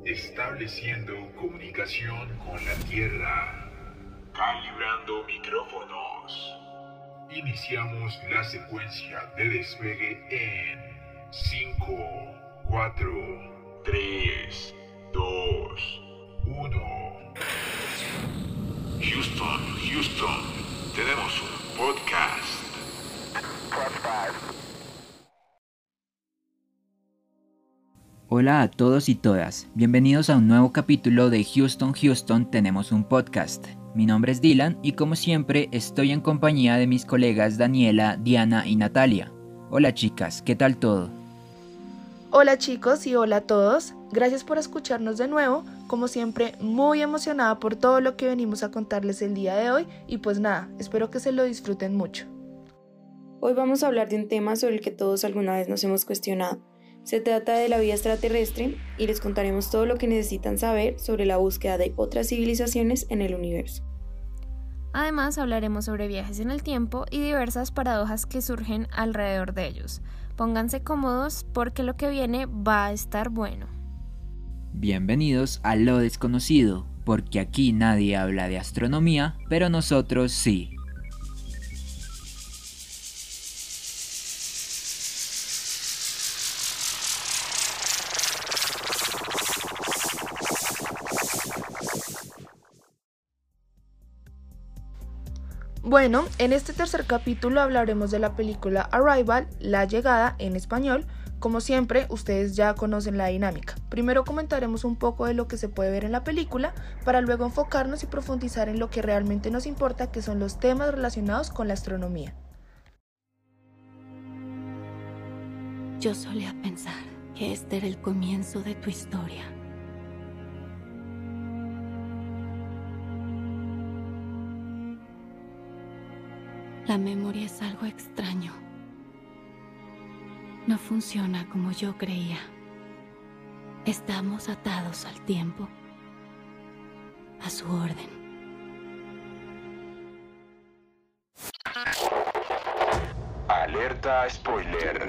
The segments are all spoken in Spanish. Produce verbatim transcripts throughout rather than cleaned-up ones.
Estableciendo comunicación con la Tierra. Calibrando micrófonos. Iniciamos la secuencia de despegue en cinco, cuatro, tres, dos, uno. Houston, Houston, tenemos un podcast. Hola a todos y todas, bienvenidos a un nuevo capítulo de Houston, Houston, tenemos un podcast. Mi nombre es Dylan y como siempre estoy en compañía de mis colegas Daniela, Diana y Natalia. Hola chicas, ¿qué tal todo? Hola chicos y hola a todos, gracias por escucharnos de nuevo, como siempre muy emocionada por todo lo que venimos a contarles el día de hoy y pues nada, espero que se lo disfruten mucho. Hoy vamos a hablar de un tema sobre el que todos alguna vez nos hemos cuestionado. Se trata de la vida extraterrestre y les contaremos todo lo que necesitan saber sobre la búsqueda de otras civilizaciones en el universo. Además hablaremos sobre viajes en el tiempo y diversas paradojas que surgen alrededor de ellos. Pónganse cómodos porque lo que viene va a estar bueno. Bienvenidos a Lo Desconocido, porque aquí nadie habla de astronomía, pero nosotros sí. Bueno, en este tercer capítulo hablaremos de la película Arrival, La Llegada en español. Como siempre, ustedes ya conocen la dinámica. Primero comentaremos un poco de lo que se puede ver en la película, para luego enfocarnos y profundizar en lo que realmente nos importa, que son los temas relacionados con la astronomía. Yo solía pensar que este era el comienzo de tu historia. La memoria es algo extraño. No funciona como yo creía. Estamos atados al tiempo, a su orden. Alerta spoiler.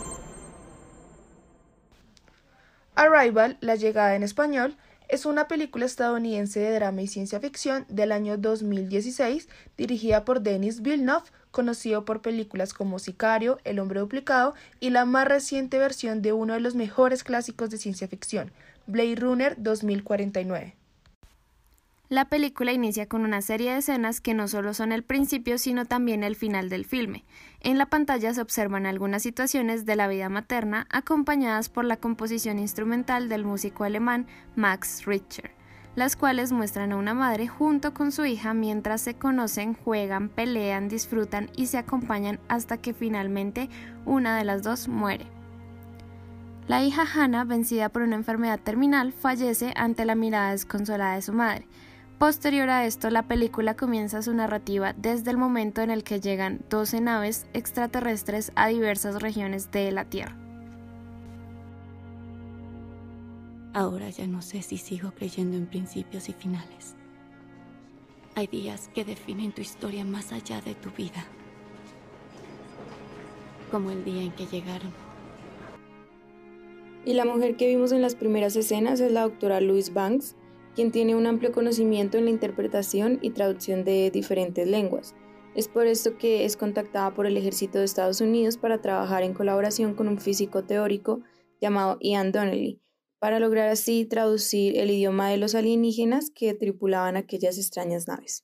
Arrival, La Llegada en español, es una película estadounidense de drama y ciencia ficción del año dos mil dieciséis, dirigida por Denis Villeneuve, conocido por películas como Sicario, El hombre duplicado y la más reciente versión de uno de los mejores clásicos de ciencia ficción, Blade Runner dos mil cuarenta y nueve. La película inicia con una serie de escenas que no solo son el principio, sino también el final del filme. En la pantalla se observan algunas situaciones de la vida materna, acompañadas por la composición instrumental del músico alemán Max Richter, las cuales muestran a una madre junto con su hija mientras se conocen, juegan, pelean, disfrutan y se acompañan hasta que finalmente una de las dos muere. La hija Hannah, vencida por una enfermedad terminal, fallece ante la mirada desconsolada de su madre. Posterior a esto, la película comienza su narrativa desde el momento en el que llegan doce naves extraterrestres a diversas regiones de la Tierra. Ahora ya no sé si sigo creyendo en principios y finales. Hay días que definen tu historia más allá de tu vida. Como el día en que llegaron. Y la mujer que vimos en las primeras escenas es la doctora Louise Banks, quien tiene un amplio conocimiento en la interpretación y traducción de diferentes lenguas. Es por esto que es contactada por el ejército de Estados Unidos para trabajar en colaboración con un físico teórico llamado Ian Donnelly, para lograr así traducir el idioma de los alienígenas que tripulaban aquellas extrañas naves.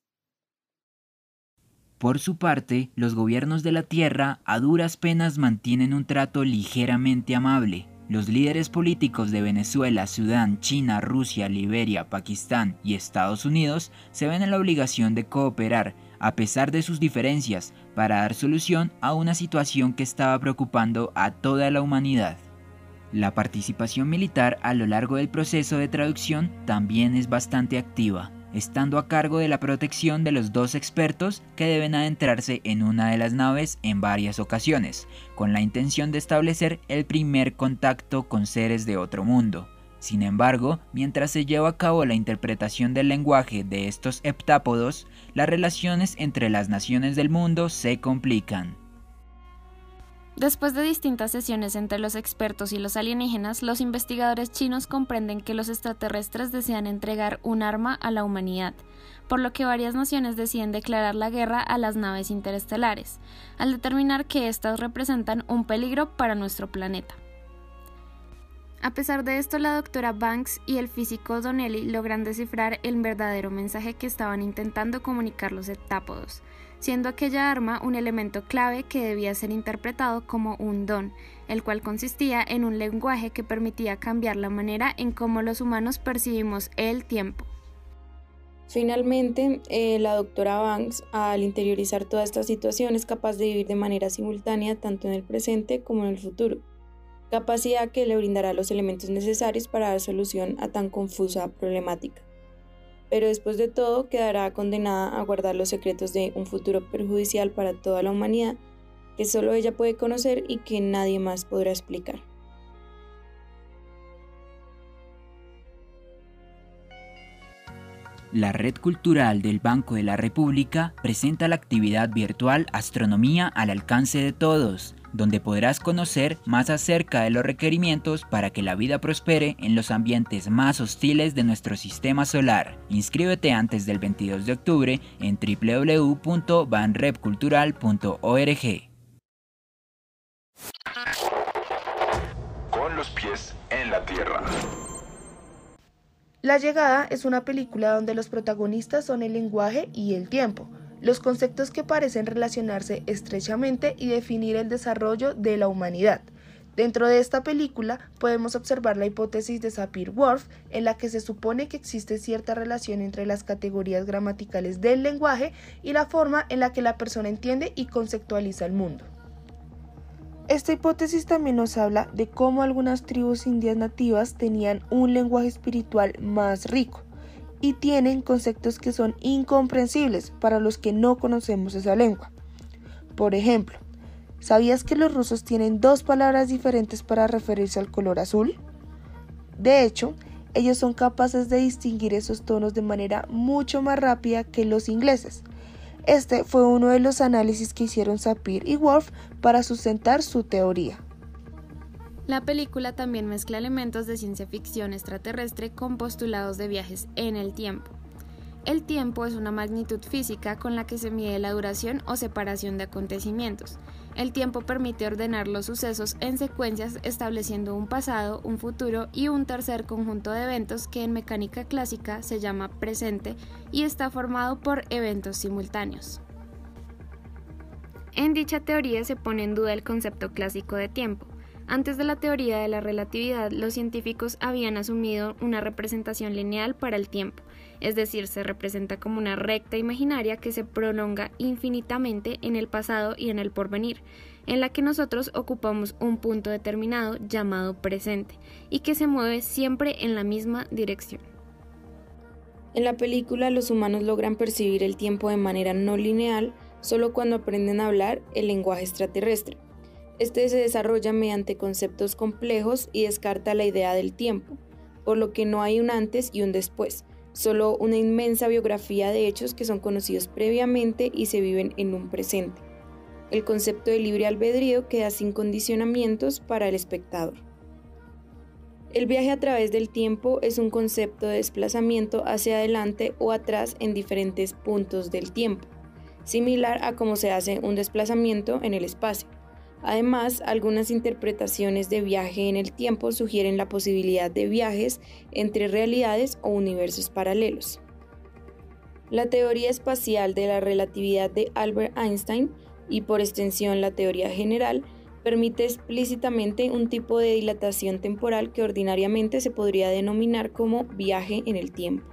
Por su parte, los gobiernos de la Tierra a duras penas mantienen un trato ligeramente amable. Los líderes políticos de Venezuela, Sudán, China, Rusia, Liberia, Pakistán y Estados Unidos se ven en la obligación de cooperar, a pesar de sus diferencias, para dar solución a una situación que estaba preocupando a toda la humanidad. La participación militar a lo largo del proceso de traducción también es bastante activa, estando a cargo de la protección de los dos expertos que deben adentrarse en una de las naves en varias ocasiones, con la intención de establecer el primer contacto con seres de otro mundo. Sin embargo, mientras se lleva a cabo la interpretación del lenguaje de estos heptápodos, las relaciones entre las naciones del mundo se complican. Después de distintas sesiones entre los expertos y los alienígenas, los investigadores chinos comprenden que los extraterrestres desean entregar un arma a la humanidad, por lo que varias naciones deciden declarar la guerra a las naves interestelares, al determinar que éstas representan un peligro para nuestro planeta. A pesar de esto, la doctora Banks y el físico Donnelly logran descifrar el verdadero mensaje que estaban intentando comunicar los heptápodos, siendo aquella arma un elemento clave que debía ser interpretado como un don, el cual consistía en un lenguaje que permitía cambiar la manera en cómo los humanos percibimos el tiempo. Finalmente, eh, la doctora Banks, al interiorizar toda esta situación, es capaz de vivir de manera simultánea tanto en el presente como en el futuro, capacidad que le brindará los elementos necesarios para dar solución a tan confusa problemática. Pero después de todo quedará condenada a guardar los secretos de un futuro perjudicial para toda la humanidad que solo ella puede conocer y que nadie más podrá explicar. La Red Cultural del Banco de la República presenta la actividad virtual Astronomía al alcance de todos, donde podrás conocer más acerca de los requerimientos para que la vida prospere en los ambientes más hostiles de nuestro sistema solar. Inscríbete antes del veintidós de octubre en doble u doble u doble u punto banrepcultural punto org. Con los pies en la tierra. La Llegada es una película donde los protagonistas son el lenguaje y el tiempo, los conceptos que parecen relacionarse estrechamente y definir el desarrollo de la humanidad. Dentro de esta película podemos observar la hipótesis de Sapir-Whorf, en la que se supone que existe cierta relación entre las categorías gramaticales del lenguaje y la forma en la que la persona entiende y conceptualiza el mundo. Esta hipótesis también nos habla de cómo algunas tribus indias nativas tenían un lenguaje espiritual más rico y tienen conceptos que son incomprensibles para los que no conocemos esa lengua. Por ejemplo, ¿sabías que los rusos tienen dos palabras diferentes para referirse al color azul? De hecho, ellos son capaces de distinguir esos tonos de manera mucho más rápida que los ingleses. Este fue uno de los análisis que hicieron Sapir y Whorf para sustentar su teoría. La película también mezcla elementos de ciencia ficción extraterrestre con postulados de viajes en el tiempo. El tiempo es una magnitud física con la que se mide la duración o separación de acontecimientos. El tiempo permite ordenar los sucesos en secuencias estableciendo un pasado, un futuro y un tercer conjunto de eventos que en mecánica clásica se llama presente y está formado por eventos simultáneos. En dicha teoría se pone en duda el concepto clásico de tiempo. Antes de la teoría de la relatividad, los científicos habían asumido una representación lineal para el tiempo, es decir, se representa como una recta imaginaria que se prolonga infinitamente en el pasado y en el porvenir, en la que nosotros ocupamos un punto determinado llamado presente, y que se mueve siempre en la misma dirección. En la película, los humanos logran percibir el tiempo de manera no lineal solo cuando aprenden a hablar el lenguaje extraterrestre. Este se desarrolla mediante conceptos complejos y descarta la idea del tiempo, por lo que no hay un antes y un después, solo una inmensa biografía de hechos que son conocidos previamente y se viven en un presente. El concepto de libre albedrío queda sin condicionamientos para el espectador. El viaje a través del tiempo es un concepto de desplazamiento hacia adelante o atrás en diferentes puntos del tiempo, similar a cómo se hace un desplazamiento en el espacio. Además, algunas interpretaciones de viaje en el tiempo sugieren la posibilidad de viajes entre realidades o universos paralelos. La teoría espacial de la relatividad de Albert Einstein, y por extensión la teoría general, permite explícitamente un tipo de dilatación temporal que ordinariamente se podría denominar como viaje en el tiempo.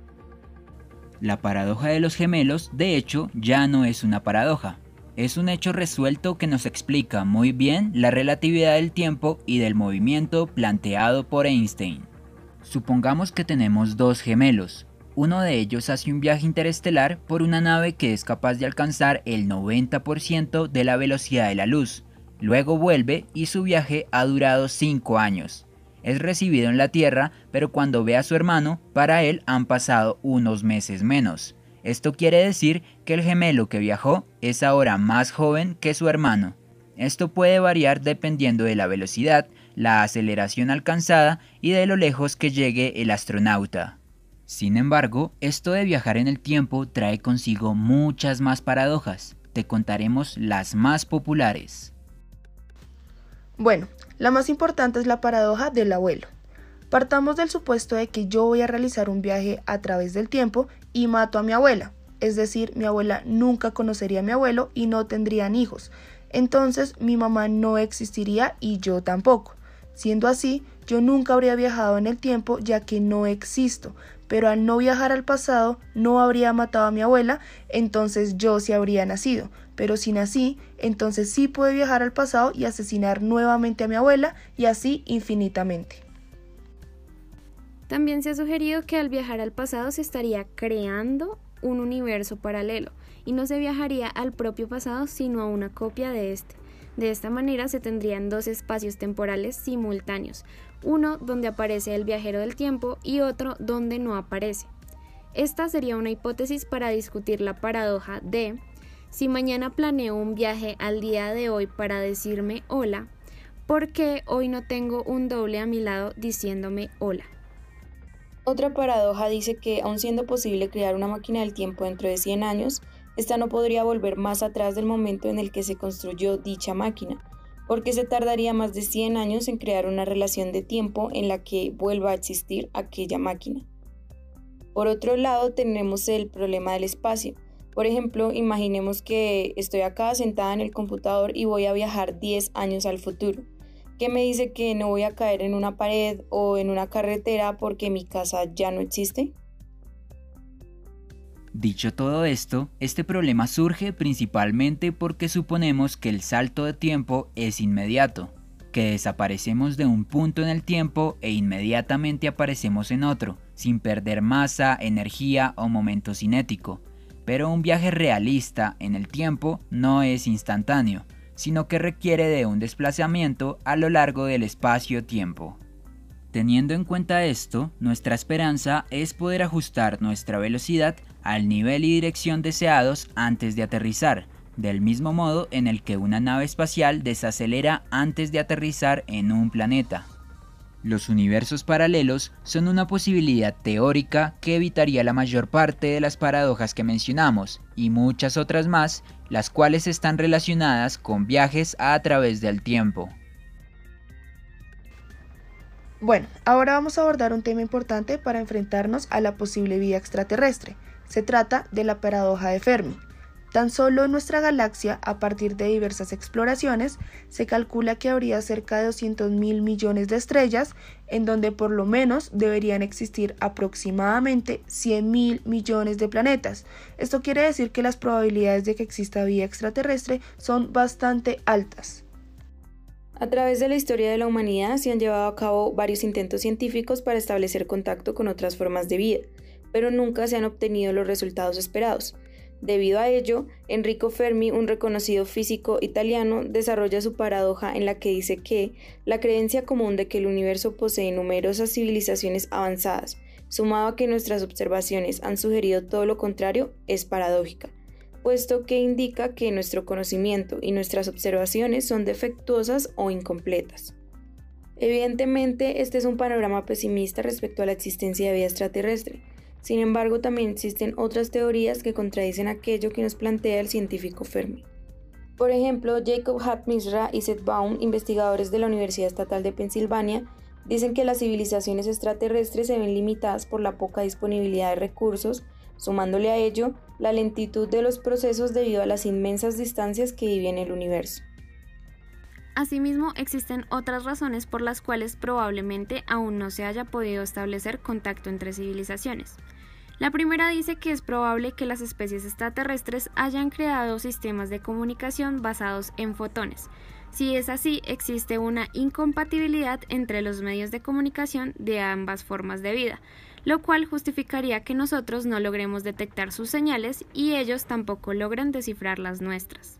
La paradoja de los gemelos, de hecho, ya no es una paradoja. Es un hecho resuelto que nos explica muy bien la relatividad del tiempo y del movimiento planteado por Einstein. Supongamos que tenemos dos gemelos. Uno de ellos hace un viaje interestelar por una nave que es capaz de alcanzar el noventa por ciento de la velocidad de la luz. Luego vuelve y su viaje ha durado cinco años. Es recibido en la Tierra, pero cuando ve a su hermano, para él han pasado unos meses menos. Esto quiere decir que el gemelo que viajó es ahora más joven que su hermano. Esto puede variar dependiendo de la velocidad, la aceleración alcanzada y de lo lejos que llegue el astronauta. Sin embargo, esto de viajar en el tiempo trae consigo muchas más paradojas. Te contaremos las más populares. Bueno, la más importante es la paradoja del abuelo. Partamos del supuesto de que yo voy a realizar un viaje a través del tiempo y mato a mi abuela. Es decir, mi abuela nunca conocería a mi abuelo y no tendrían hijos. Entonces mi mamá no existiría y yo tampoco. Siendo así, yo nunca habría viajado en el tiempo ya que no existo, pero al no viajar al pasado no habría matado a mi abuela, entonces yo sí habría nacido. Pero si nací, entonces sí puedo viajar al pasado y asesinar nuevamente a mi abuela y así infinitamente. También se ha sugerido que al viajar al pasado se estaría creando un universo paralelo y no se viajaría al propio pasado sino a una copia de este. De esta manera se tendrían dos espacios temporales simultáneos, uno donde aparece el viajero del tiempo y otro donde no aparece. Esta sería una hipótesis para discutir la paradoja de: si mañana planeo un viaje al día de hoy para decirme hola, ¿por qué hoy no tengo un doble a mi lado diciéndome hola? Otra paradoja dice que, aun siendo posible crear una máquina del tiempo dentro de cien años, esta no podría volver más atrás del momento en el que se construyó dicha máquina, porque se tardaría más de cien años en crear una relación de tiempo en la que vuelva a existir aquella máquina. Por otro lado, tenemos el problema del espacio. Por ejemplo, imaginemos que estoy acá sentada en el computador y voy a viajar diez años al futuro. ¿Qué me dice que no voy a caer en una pared o en una carretera porque mi casa ya no existe? Dicho todo esto, este problema surge principalmente porque suponemos que el salto de tiempo es inmediato, que desaparecemos de un punto en el tiempo e inmediatamente aparecemos en otro, sin perder masa, energía o momento cinético. Pero un viaje realista en el tiempo no es instantáneo, sino que requiere de un desplazamiento a lo largo del espacio-tiempo. Teniendo en cuenta esto, nuestra esperanza es poder ajustar nuestra velocidad al nivel y dirección deseados antes de aterrizar, del mismo modo en el que una nave espacial desacelera antes de aterrizar en un planeta. Los universos paralelos son una posibilidad teórica que evitaría la mayor parte de las paradojas que mencionamos y muchas otras más, las cuales están relacionadas con viajes a través del tiempo. Bueno, ahora vamos a abordar un tema importante para enfrentarnos a la posible vida extraterrestre. Se trata de la paradoja de Fermi. Tan solo en nuestra galaxia, a partir de diversas exploraciones, se calcula que habría cerca de doscientos mil millones de estrellas, en donde por lo menos deberían existir aproximadamente cien mil millones de planetas. Esto quiere decir que las probabilidades de que exista vida extraterrestre son bastante altas. A través de la historia de la humanidad se han llevado a cabo varios intentos científicos para establecer contacto con otras formas de vida, pero nunca se han obtenido los resultados esperados. Debido a ello, Enrico Fermi, un reconocido físico italiano, desarrolla su paradoja en la que dice que la creencia común de que el universo posee numerosas civilizaciones avanzadas, sumado a que nuestras observaciones han sugerido todo lo contrario, es paradójica, puesto que indica que nuestro conocimiento y nuestras observaciones son defectuosas o incompletas. Evidentemente, este es un panorama pesimista respecto a la existencia de vida extraterrestre. Sin embargo, también existen otras teorías que contradicen aquello que nos plantea el científico Fermi. Por ejemplo, Jacob Hatt-Misra y Seth Baum, investigadores de la Universidad Estatal de Pensilvania, dicen que las civilizaciones extraterrestres se ven limitadas por la poca disponibilidad de recursos, sumándole a ello la lentitud de los procesos debido a las inmensas distancias que dividen el universo. Asimismo, existen otras razones por las cuales probablemente aún no se haya podido establecer contacto entre civilizaciones. La primera dice que es probable que las especies extraterrestres hayan creado sistemas de comunicación basados en fotones. Si es así, existe una incompatibilidad entre los medios de comunicación de ambas formas de vida, lo cual justificaría que nosotros no logremos detectar sus señales y ellos tampoco logran descifrar las nuestras.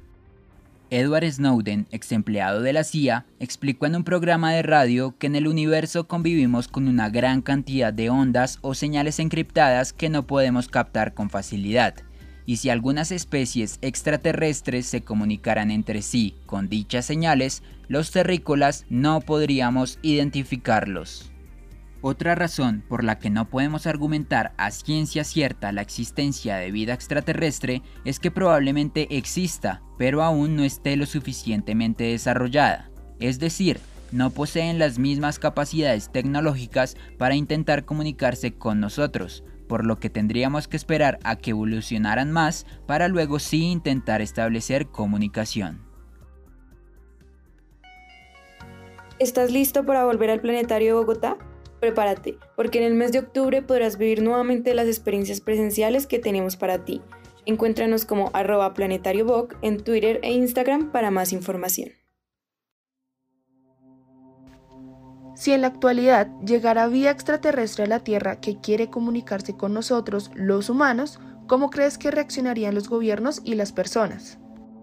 Edward Snowden, ex empleado de la C I A, explicó en un programa de radio que en el universo convivimos con una gran cantidad de ondas o señales encriptadas que no podemos captar con facilidad, y si algunas especies extraterrestres se comunicaran entre sí con dichas señales, los terrícolas no podríamos identificarlos. Otra razón por la que no podemos argumentar a ciencia cierta la existencia de vida extraterrestre es que probablemente exista, pero aún no esté lo suficientemente desarrollada. Es decir, no poseen las mismas capacidades tecnológicas para intentar comunicarse con nosotros, por lo que tendríamos que esperar a que evolucionaran más para luego sí intentar establecer comunicación. ¿Estás listo para volver al Planetario de Bogotá? Prepárate, porque en el mes de octubre podrás vivir nuevamente las experiencias presenciales que tenemos para ti. Encuéntranos como arroba planetarioboc en Twitter e Instagram para más información. Si en la actualidad llegara vida extraterrestre a la Tierra que quiere comunicarse con nosotros, los humanos, ¿cómo crees que reaccionarían los gobiernos y las personas?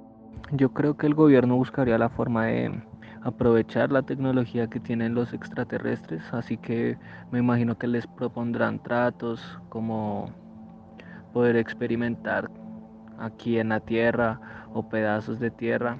Yo creo que el gobierno buscaría la forma de aprovechar la tecnología que tienen los extraterrestres, así que me imagino que les propondrán tratos como poder experimentar aquí en la Tierra o pedazos de tierra,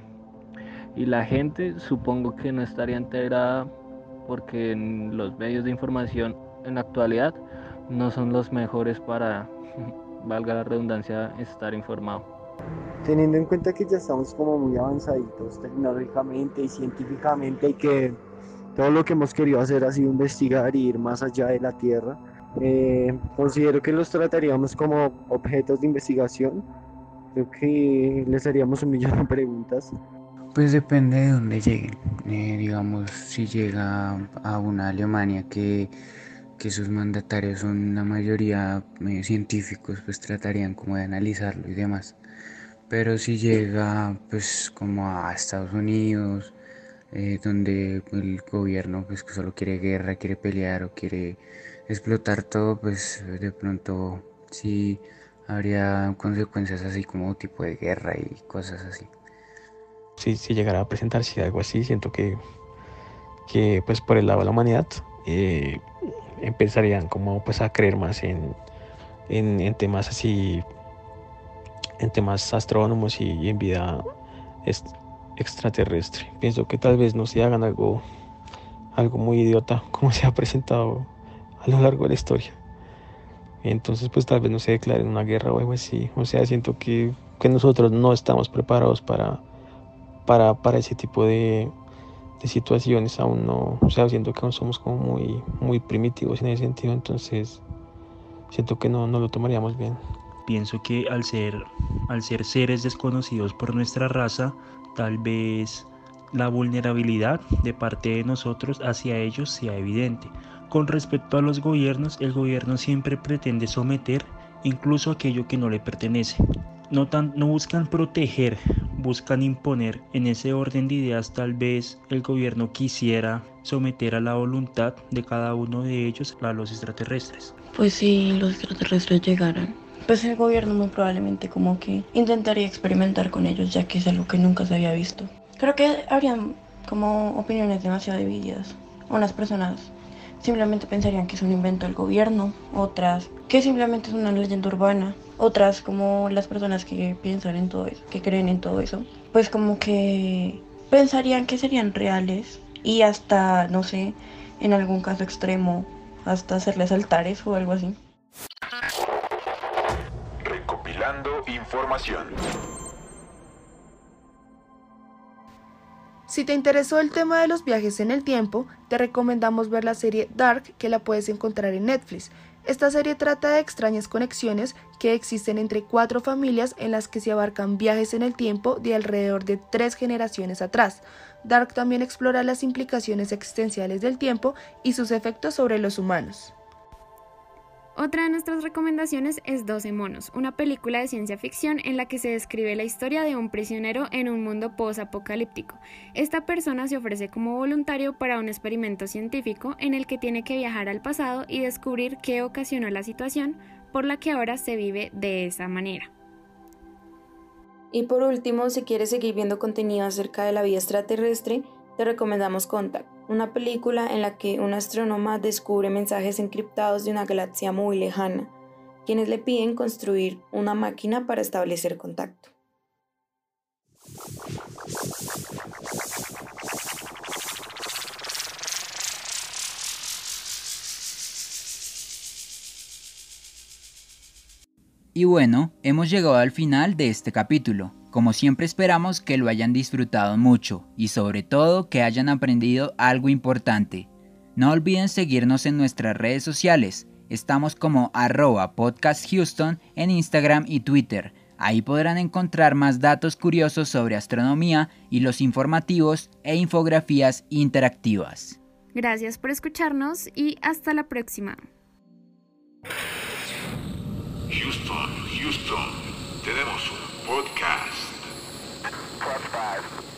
y la gente supongo que no estaría integrada porque en los medios de información en la actualidad no son los mejores para, valga la redundancia, estar informado. Teniendo en cuenta que ya estamos como muy avanzaditos tecnológicamente y científicamente y que todo lo que hemos querido hacer ha sido investigar y ir más allá de la Tierra, eh, considero que los trataríamos como objetos de investigación. Creo que les haríamos un millón de preguntas. Pues depende de dónde lleguen. Eh, digamos, si llega a una Alemania que, que sus mandatarios son la mayoría eh, científicos, pues tratarían como de analizarlo y demás. Pero si llega pues como a Estados Unidos, eh, donde el gobierno pues solo quiere guerra, quiere pelear o quiere explotar todo, pues de pronto sí habría consecuencias así como tipo de guerra y cosas así. Si, si llegara a presentarse algo así, siento que, que pues por el lado de la humanidad eh, empezarían como pues a creer más en, en, en temas así, en temas astrónomos y, y en vida est- extraterrestre. Pienso que tal vez no se hagan algo, algo muy idiota como se ha presentado a lo largo de la historia. Entonces pues tal vez no se declaren una guerra o algo así. O sea, siento que, que nosotros no estamos preparados para, para, para ese tipo de, de situaciones. Aún no, o sea, siento que aún somos como muy, muy primitivos en ese sentido. Entonces siento que no, no lo tomaríamos bien. Pienso que al ser, al ser seres desconocidos por nuestra raza, tal vez la vulnerabilidad de parte de nosotros hacia ellos sea evidente. Con respecto a los gobiernos, el gobierno siempre pretende someter incluso aquello que no le pertenece. No, tan, no buscan proteger, buscan imponer. En ese orden de ideas, tal vez el gobierno quisiera someter a la voluntad de cada uno de ellos a los extraterrestres. Pues si los extraterrestres llegaran, pues el gobierno muy probablemente como que intentaría experimentar con ellos, ya que es algo que nunca se había visto. Creo que habrían como opiniones demasiado divididas. Unas personas simplemente pensarían que es un invento del gobierno, otras que simplemente es una leyenda urbana, otras como las personas que piensan en todo eso, que creen en todo eso, pues como que pensarían que serían reales y hasta, no sé, en algún caso extremo, hasta hacerles altares o algo así. Recopilando información. Si te interesó el tema de los viajes en el tiempo, te recomendamos ver la serie Dark, que la puedes encontrar en Netflix. Esta serie trata de extrañas conexiones que existen entre cuatro familias en las que se abarcan viajes en el tiempo de alrededor de tres generaciones atrás. Dark también explora las implicaciones existenciales del tiempo y sus efectos sobre los humanos. Otra de nuestras recomendaciones es doce monos, una película de ciencia ficción en la que se describe la historia de un prisionero en un mundo post-apocalíptico. Esta persona se ofrece como voluntario para un experimento científico en el que tiene que viajar al pasado y descubrir qué ocasionó la situación por la que ahora se vive de esa manera. Y por último, si quieres seguir viendo contenido acerca de la vida extraterrestre, te recomendamos Contact, una película en la que una astrónoma descubre mensajes encriptados de una galaxia muy lejana. quienes le piden construir una máquina para establecer contacto. Y bueno, hemos llegado al final de este capítulo. Como siempre esperamos que lo hayan disfrutado mucho y sobre todo que hayan aprendido algo importante. No olviden seguirnos en nuestras redes sociales. Estamos como arroba podcast Houston en Instagram y Twitter. Ahí podrán encontrar más datos curiosos sobre astronomía y los informativos e infografías interactivas. Gracias por escucharnos y hasta la próxima. Houston, Houston, tenemos un podcast. Plus five.